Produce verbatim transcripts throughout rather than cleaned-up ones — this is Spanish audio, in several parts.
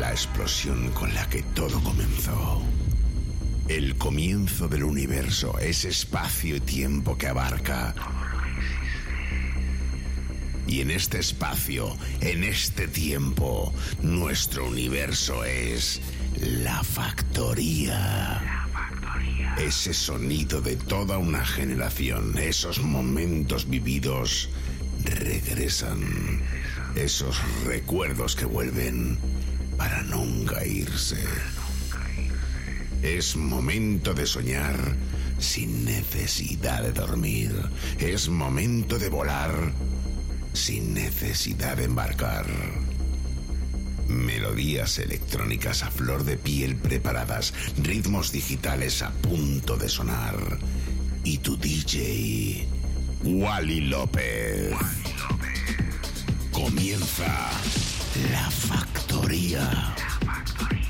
la explosión con la que todo comenzó. El comienzo del universo, ese espacio y tiempo que abarca. Y en este espacio, en este tiempo, nuestro universo es la factoría. Ese sonido de toda una generación, esos momentos vividos regresan. Esos recuerdos que vuelven para nunca irse. Es momento de soñar sin necesidad de dormir. Es momento de volar sin necesidad de embarcar. Melodías electrónicas a flor de piel preparadas, ritmos digitales a punto de sonar. Y tu D J, Wally López. Wally López. Comienza La Factoría. La Factoría.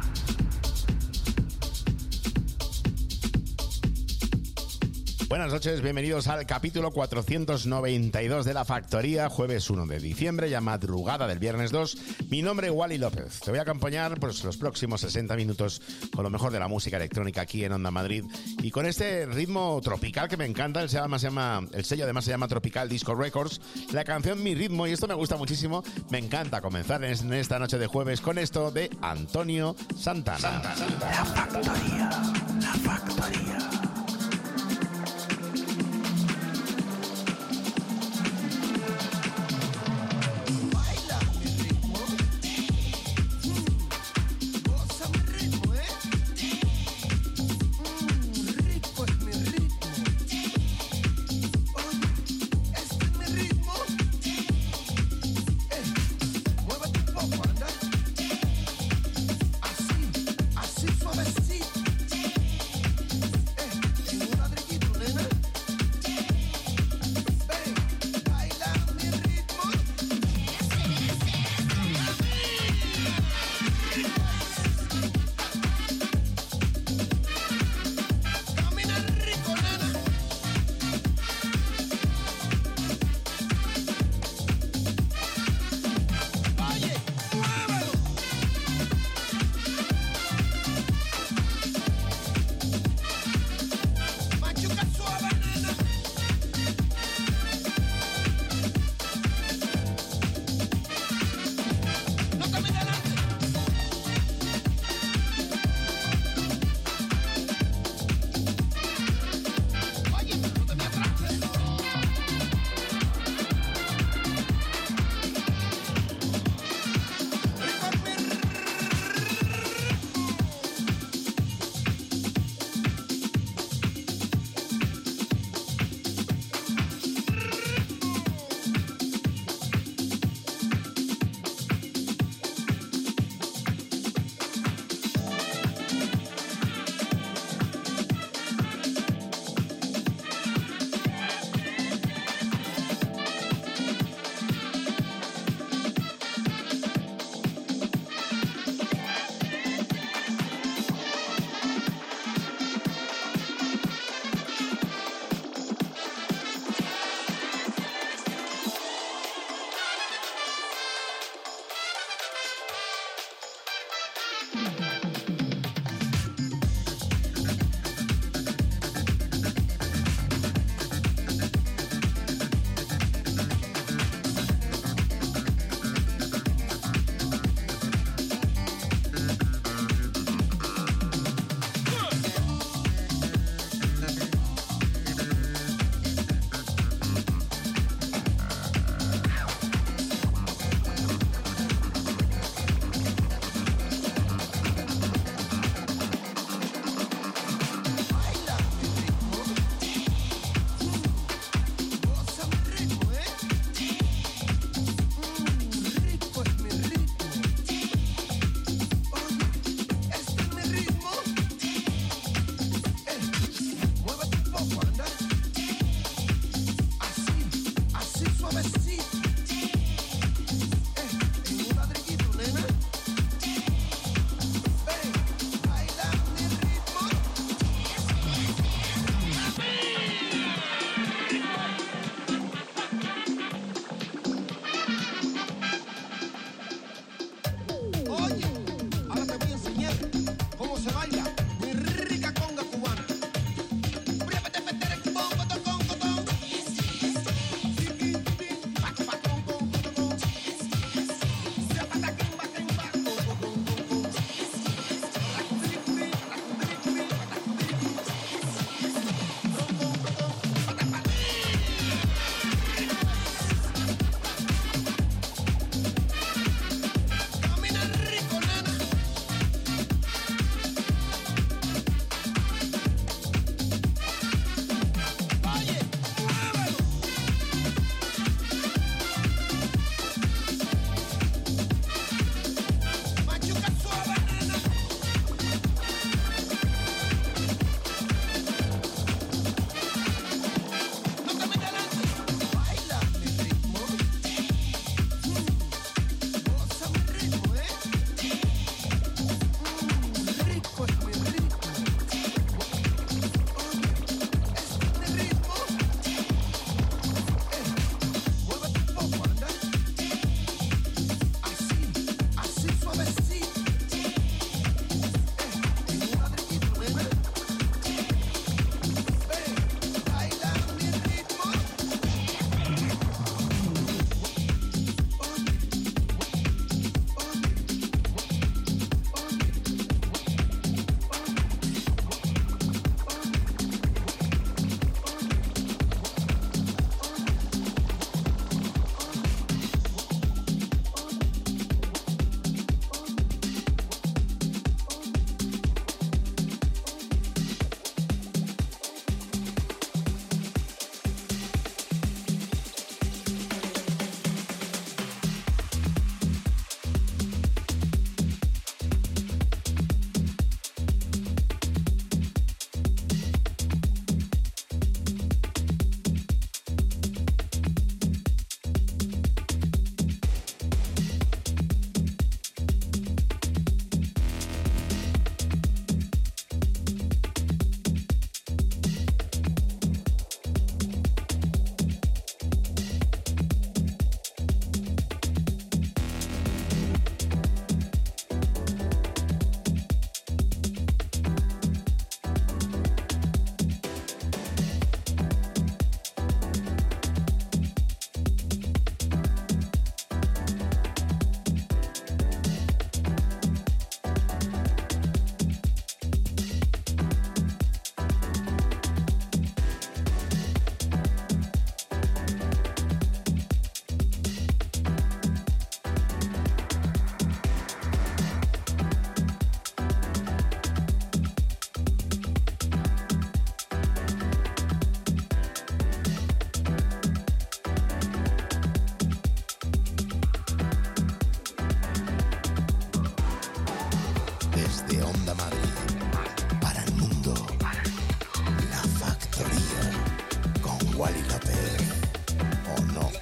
Buenas noches, bienvenidos al capítulo cuatrocientos noventa y dos de La Factoría, jueves uno de diciembre, ya madrugada del viernes dos. Mi nombre es Wally López. Te voy a acompañar pues, los próximos sesenta minutos con lo mejor de la música electrónica aquí en Onda Madrid y con este ritmo tropical que me encanta. El, se llama, se llama, el sello además se llama Tropical Disco Records. La canción Mi Ritmo, y esto me gusta muchísimo. Me encanta comenzar en esta noche de jueves con esto de Antonio Santana. Santa, Santa. La Factoría, La Factoría. Así, suavecito. Wally López, ¿o no?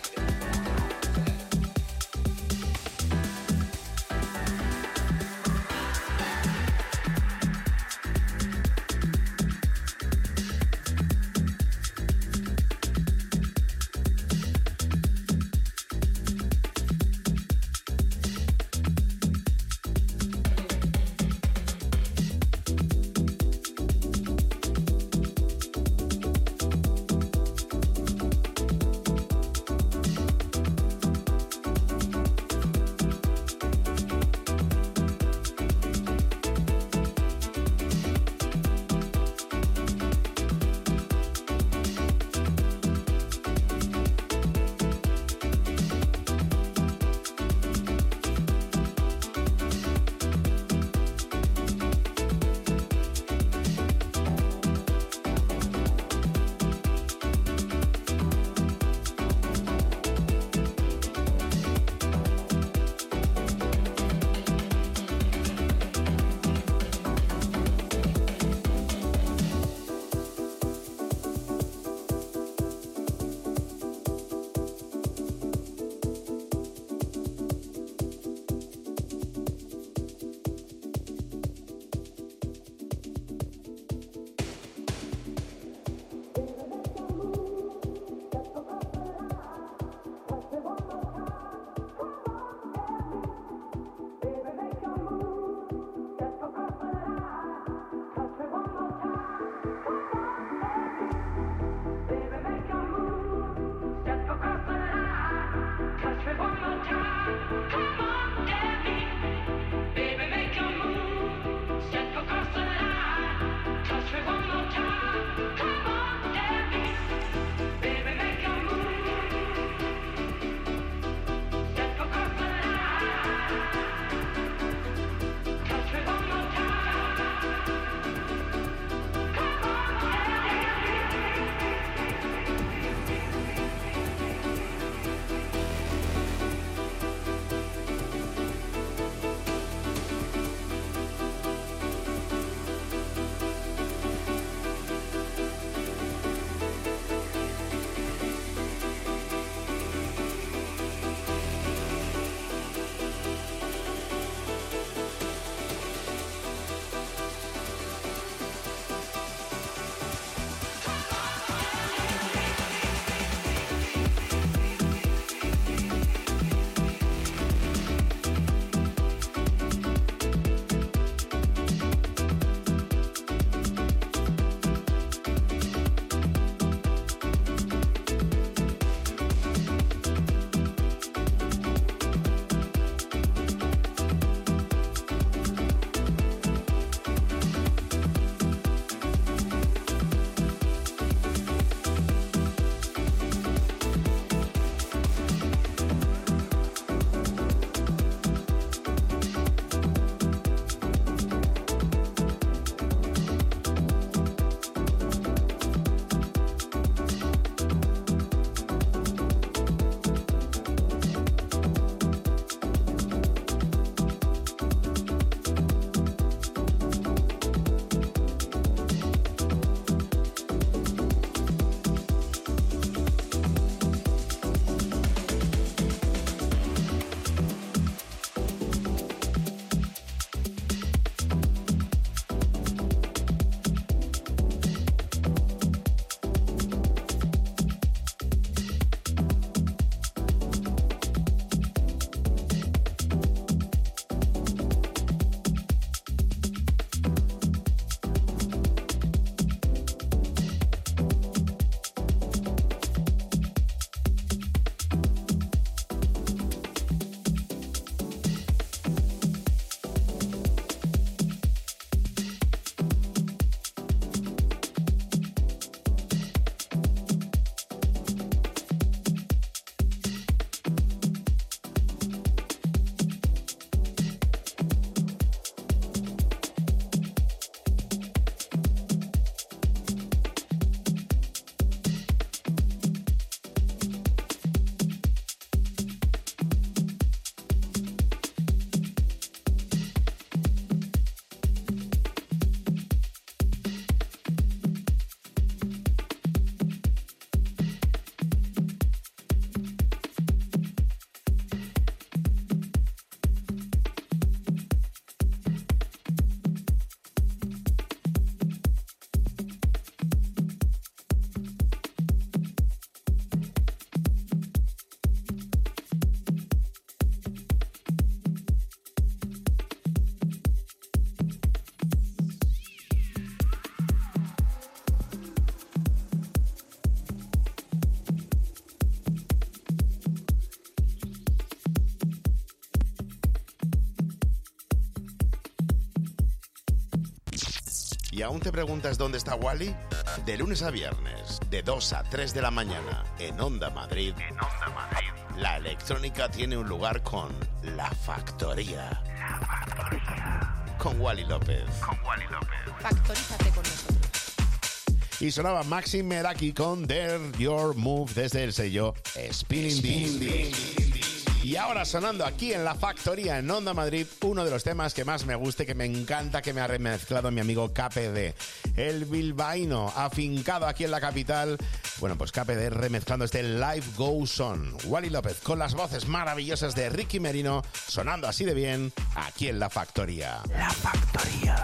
¿Y aún te preguntas dónde está Wally? De lunes a viernes, de dos a tres de la mañana, en Onda Madrid. En Onda Madrid. La electrónica tiene un lugar con La Factoría. La Factoría. Con Wally López. Con Wally López. Factorízate con nosotros. Y sonaba Maxim Meraki con Dare Your Move desde el sello Spinning Deep. Y ahora sonando aquí en La Factoría, en Onda Madrid, uno de los temas que más me gusta y que me encanta, que me ha remezclado mi amigo K P D. El bilbaíno, afincado aquí en la capital. Bueno, pues K P D remezclando este Life Goes On. Wally López con las voces maravillosas de Ricky Merino, sonando así de bien aquí en La Factoría. La Factoría.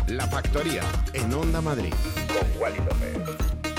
La Factoría, en Onda Madrid, con Wally López.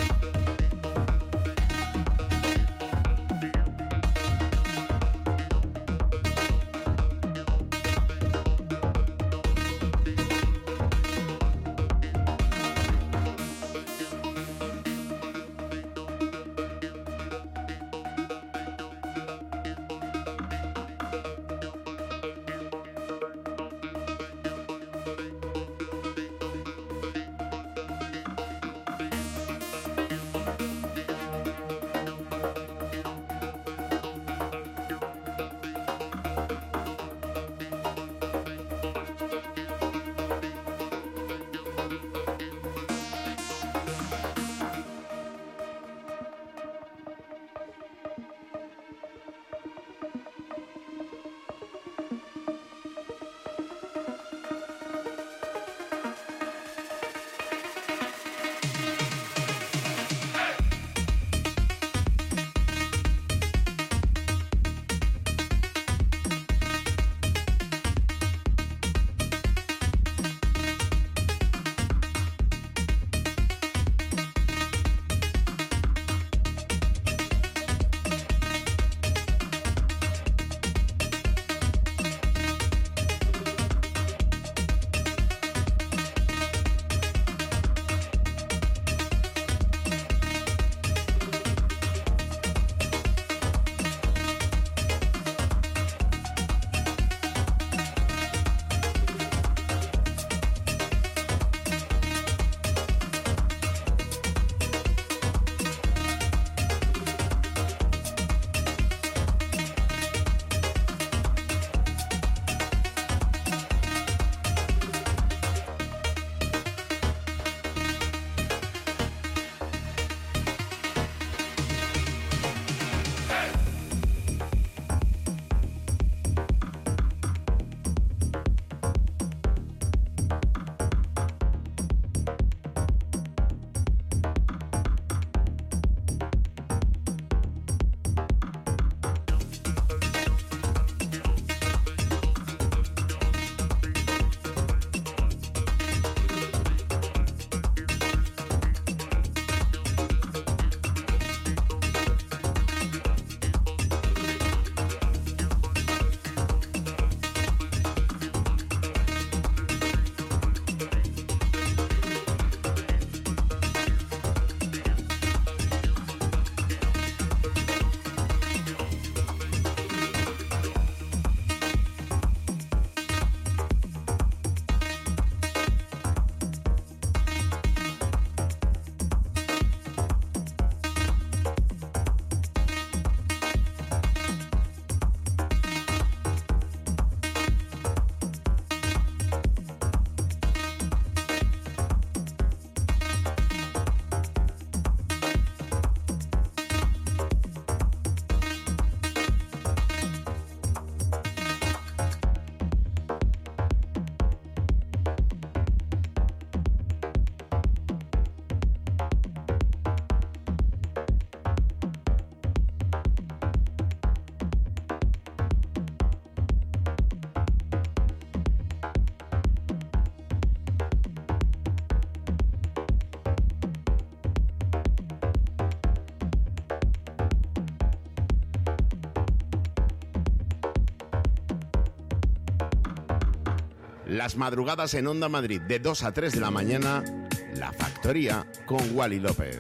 Las madrugadas en Onda Madrid, de dos a tres de la mañana, La Factoría con Wally López.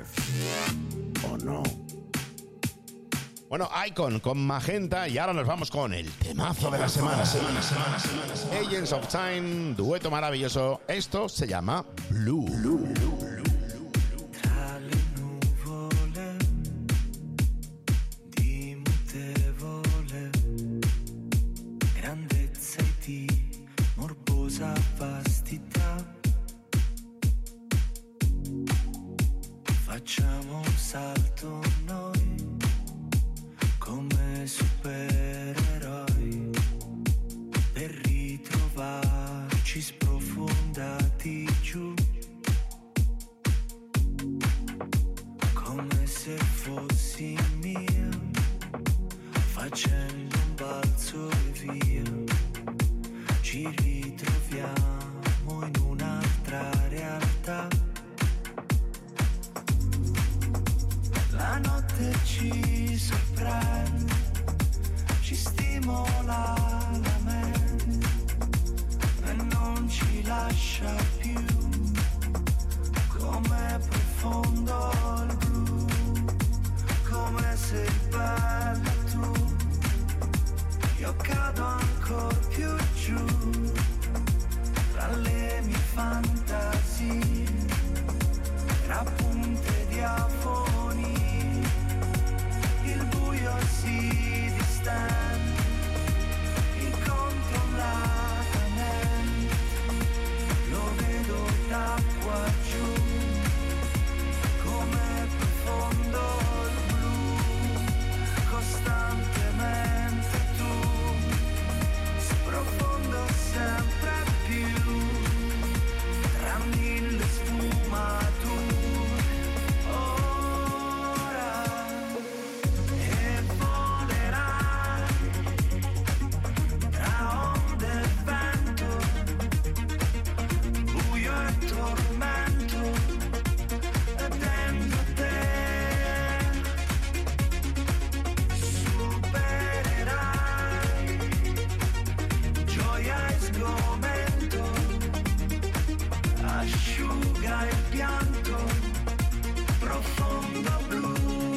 ¿O no? Bueno, Icon con Magenta, y ahora nos vamos con el temazo de la semana. semana, semana, semana, semana. Agents of Time, dueto maravilloso. Esto se llama Blue. Blue, Blue, Blue. Facciamo un salto noi come supereroi per ritrovarci sprofondati giù ci sorprende, ci stimola la mente e non ci lascia più, come profondo il blu, come sei bella tu, io cado ancora più giù, tra le mie fantasie, tra punte di afonie, il buio si distende, incontrollatamente, lo vedo da qua giù, come profondo il blu, costantemente tu, sprofondo sempre più, tra mille sfumature, ora e volerai tra onde e vento, buio e tormento, e dentro te supererai gioia e sgomento, asciuga il pianto, profondo blu.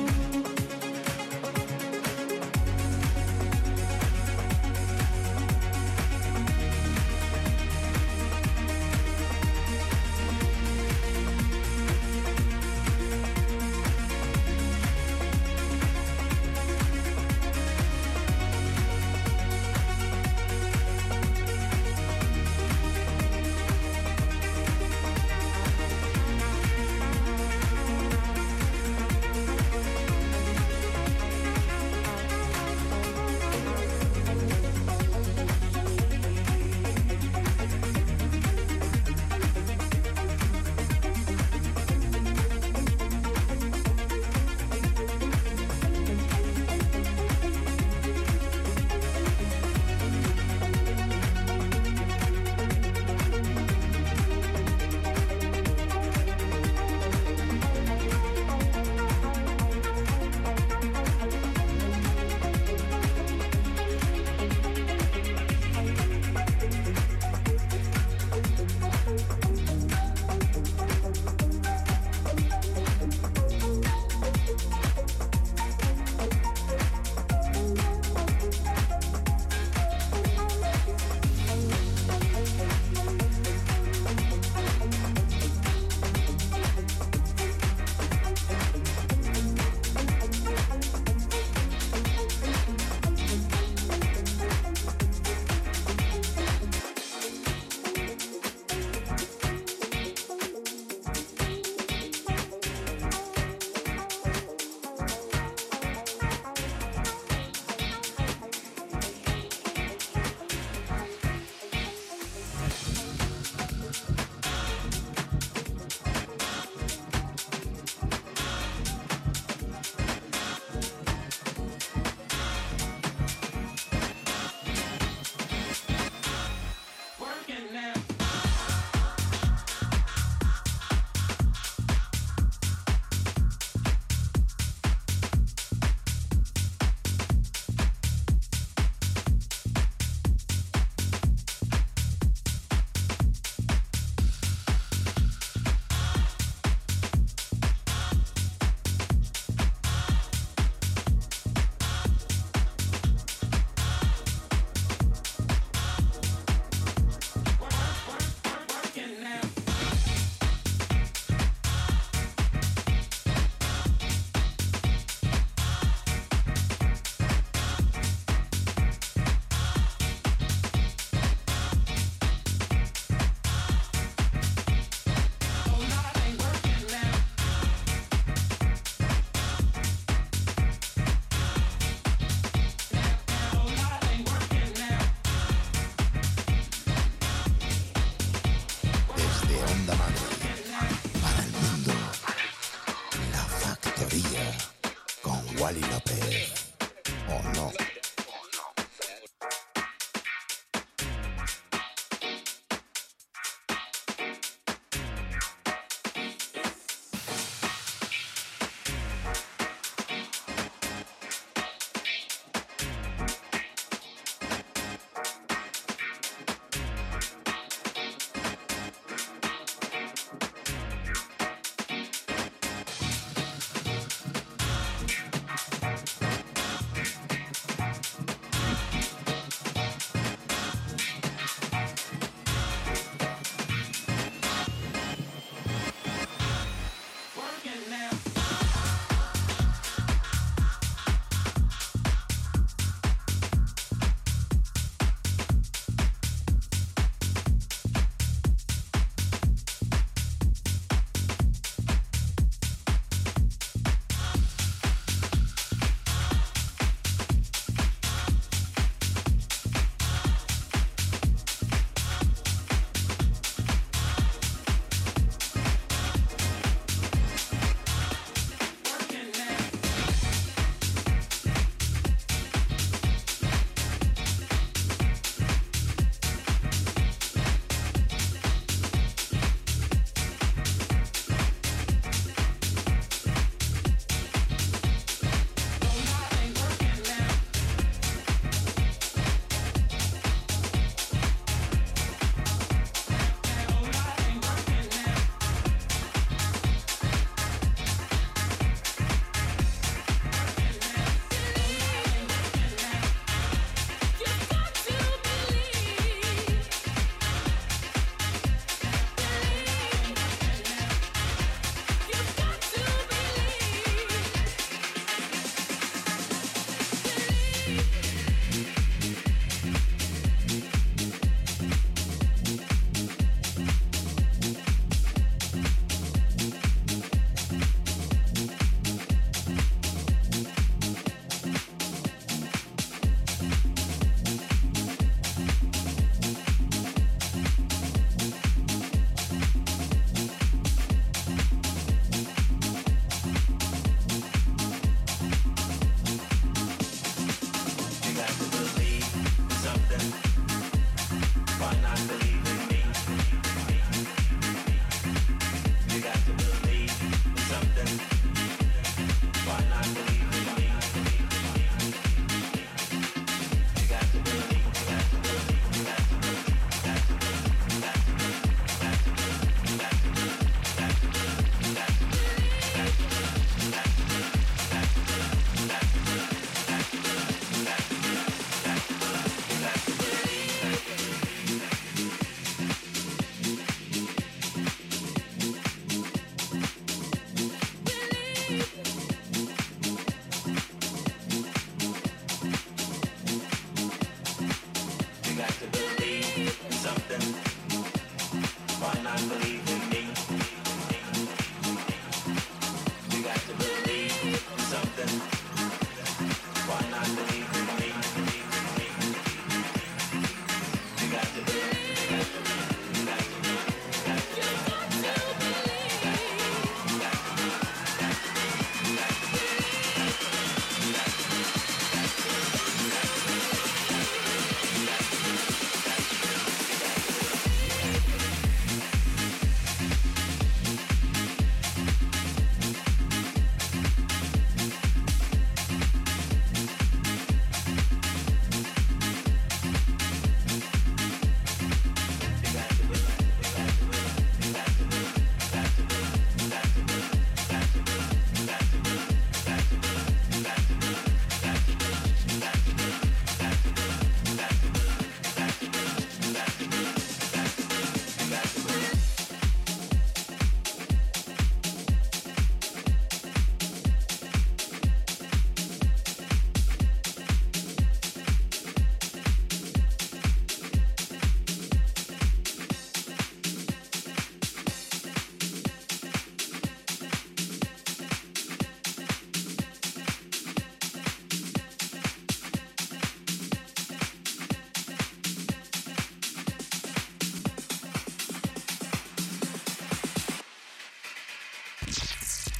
Wally López. ¿O no?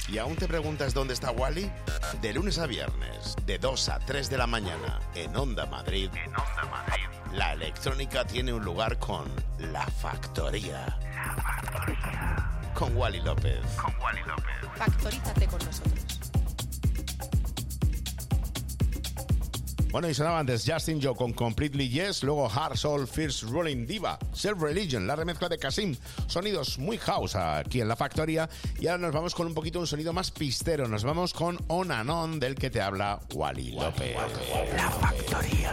¿Y aún te preguntas dónde está Wally? De lunes a viernes, de dos a tres de la mañana, en Onda Madrid. En Onda Madrid. La electrónica tiene un lugar con La Factoría. La Factoría. Con Wally López. Con Wally López. Factorízate con nosotros. Bueno, y sonaba antes Justin Joe con Completely Yes, luego Hard Soul, First Rolling Diva, Self Religion, la remezcla de Kasim, sonidos muy house aquí en La Factoría. Y ahora nos vamos con un poquito un sonido más pistero, nos vamos con On and On, del que te habla Wally López. La Factoría.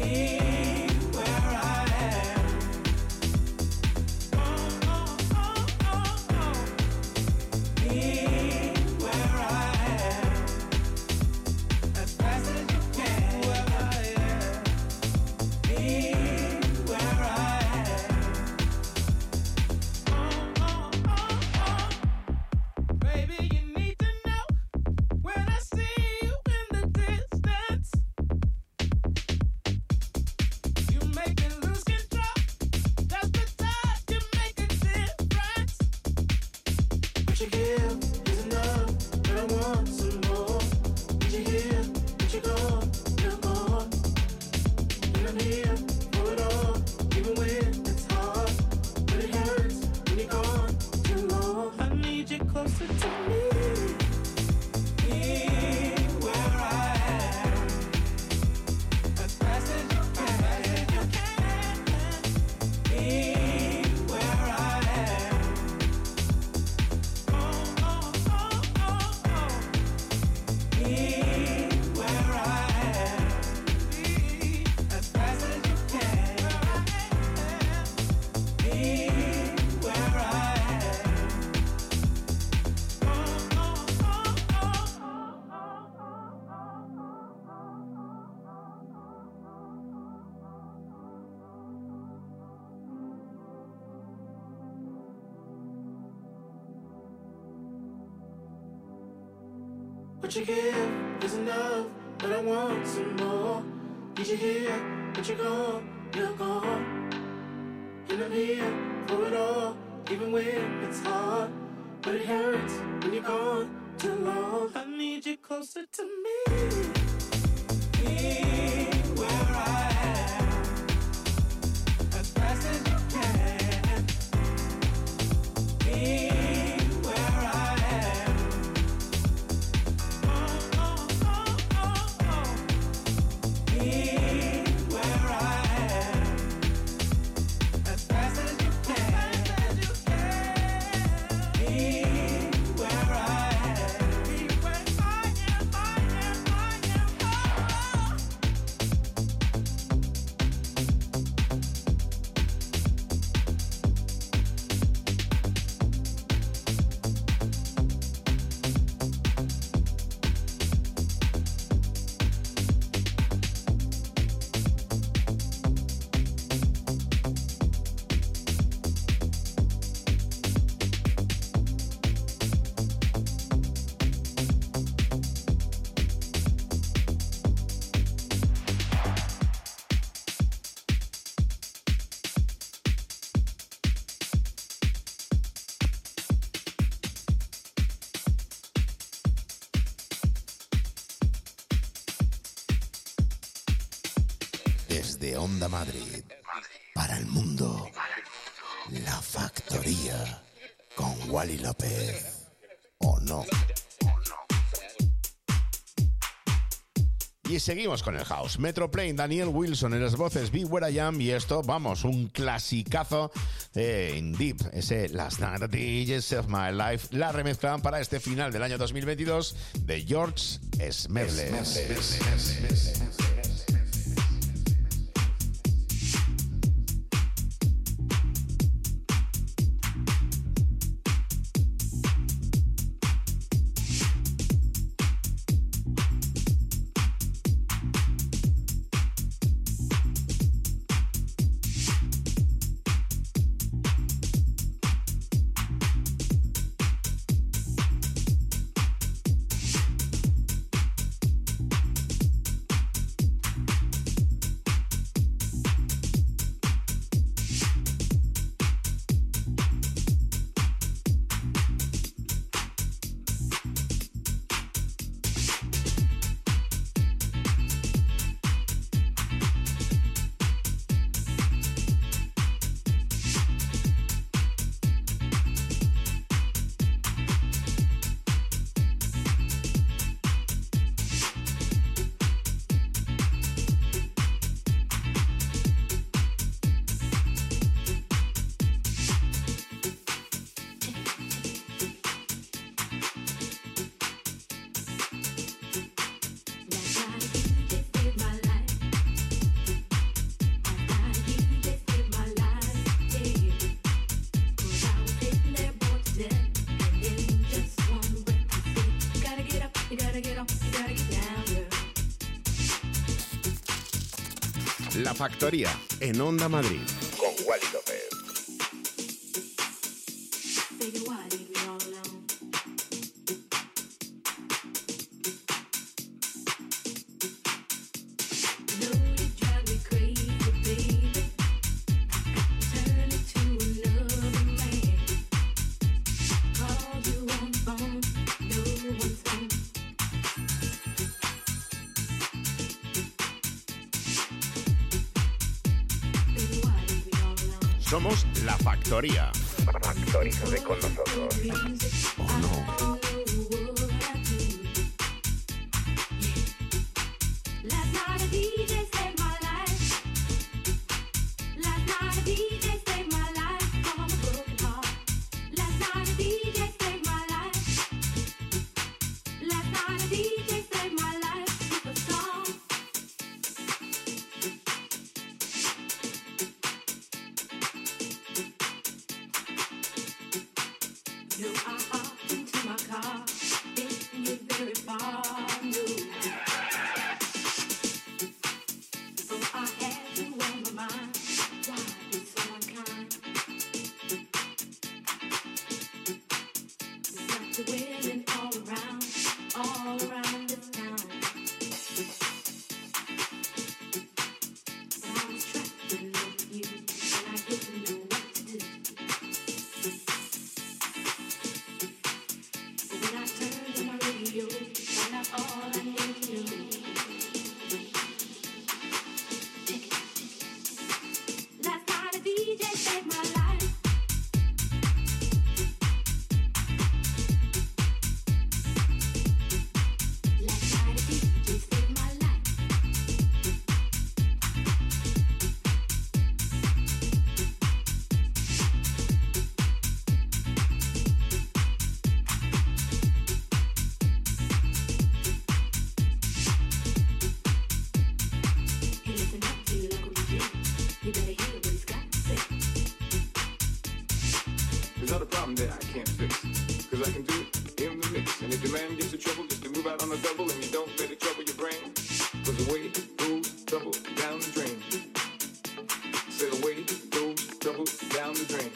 What you give is enough, but I want some more. Did you hear? But you're gone, you're gone. And I'm here for it all, even when it's hard. But it hurts when you're gone too long. I need you closer to me. Be where I am, as fast as you can. Be Desde Onda Madrid, para el mundo, La Factoría, con Wally López, ¿o no? Y seguimos con el house. Metroplane, Daniel Wilson en las voces, Be Where I Am, y esto, vamos, un clasicazo eh, in Deep, ese Last Night at the Edges of My Life, la remezclan para este final del año dos mil veintidós de George Smedley. La Factoría, en Onda Madrid, con Wally López. Baby, why leave me all alone? You know you drive me crazy, baby. Turn into another man. Call you on the phone, no one's home. Baby, why leave me all alone? Somos La Factoría. Factorízate con nosotros. ¿O no? Last night a D J saved my life. Last night a D J saved my life from a broken heart. Last night a D J saved my life. Last night a D J saved my life with a song. No, I hopped into my car, thinking you're very far. No. So I had you on my mind. Why be so unkind? There's lots of women all around, all around this town. But I was trapped in love with you, and I didn't know what to do. But when I turned on my radio, found out all I needed to know. Last night a D J saved my life. Last night a D J saved my life. Hey, listen up to your local D J. You better hear what he's got to say. There's not a problem that I can't fix, cause I can do it in the mix. And if your man gets in trouble, just to move out on the double, and you don't let it trouble your brain, cause away goes trouble down the drain. Say away goes trouble down the drain.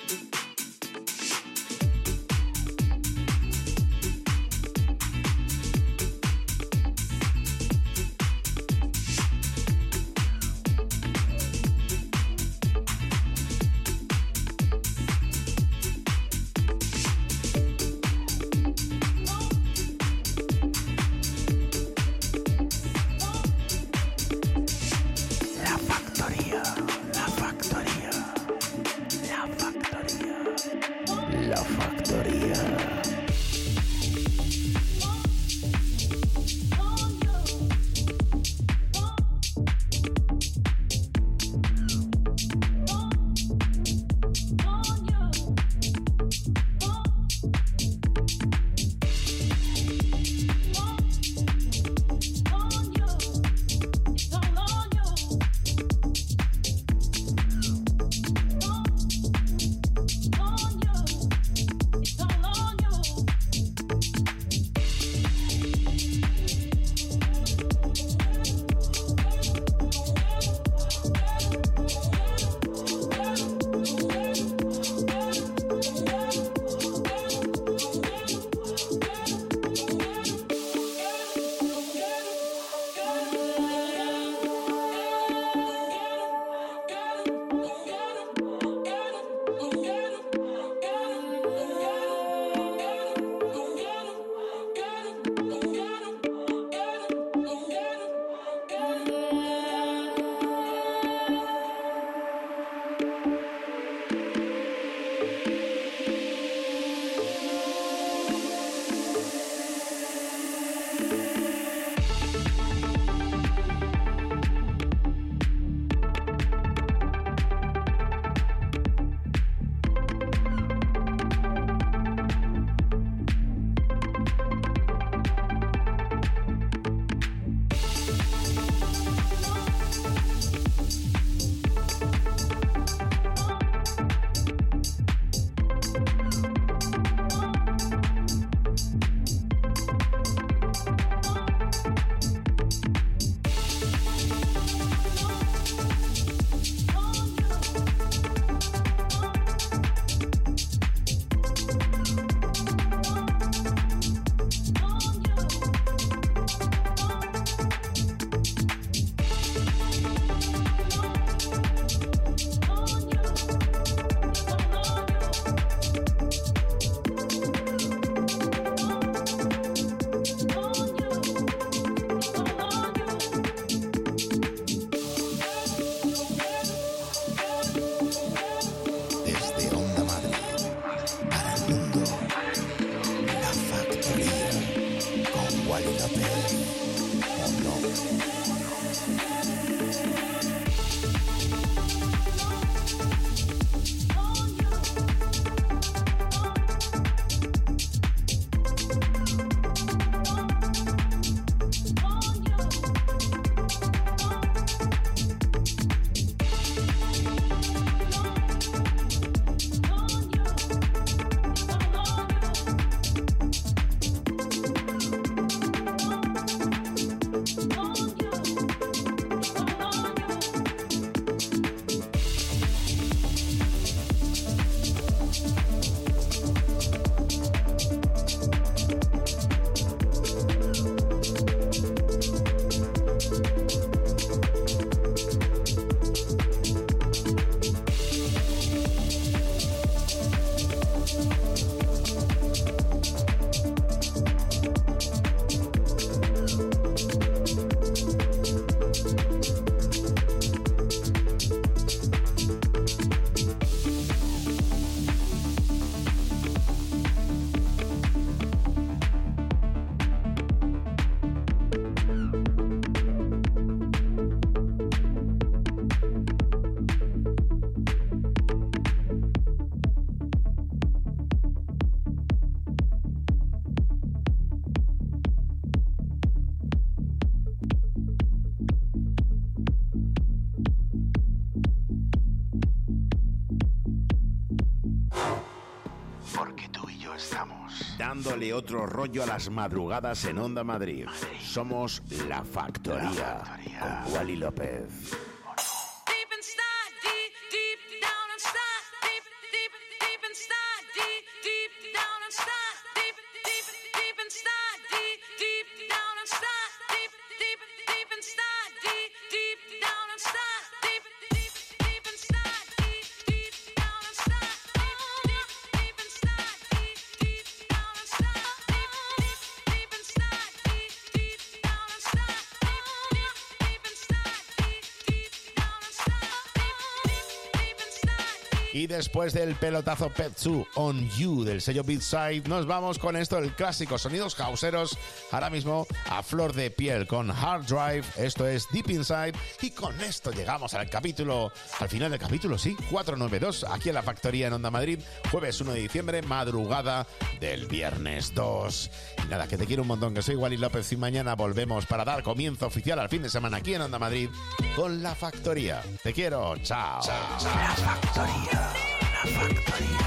dándole otro rollo a las madrugadas en Onda Madrid. Somos La Factoría, con Wally López. Deep inside, deep, deep down inside, deep, deep, deep inside, deep, deep down inside, deep, deep, deep inside, deep, deep down inside, deep, deep, deep inside, deep, deep down inside, deep, deep, deep inside, deep, deep down inside, deep, deep inside, deep, deep down inside, deep, deep inside, deep, deep down inside, deep, deep inside, deep, deep down inside, deep, deep inside. Y después del pelotazo Petsu On You del sello Beatside, nos vamos con esto, el clásico sonidos houseeros, ahora mismo a flor de piel con Hard Drive. Esto es Deep Inside y con esto llegamos al capítulo, al final del capítulo, sí, cuatrocientos noventa y dos, aquí en La Factoría en Onda Madrid, jueves uno de diciembre, madrugada del viernes dos. Y nada, que te quiero un montón, que soy Wally López y mañana volvemos para dar comienzo oficial al fin de semana aquí en Onda Madrid con La Factoría. Te quiero, chao. Chao, chao. La Factoría, La Factoría.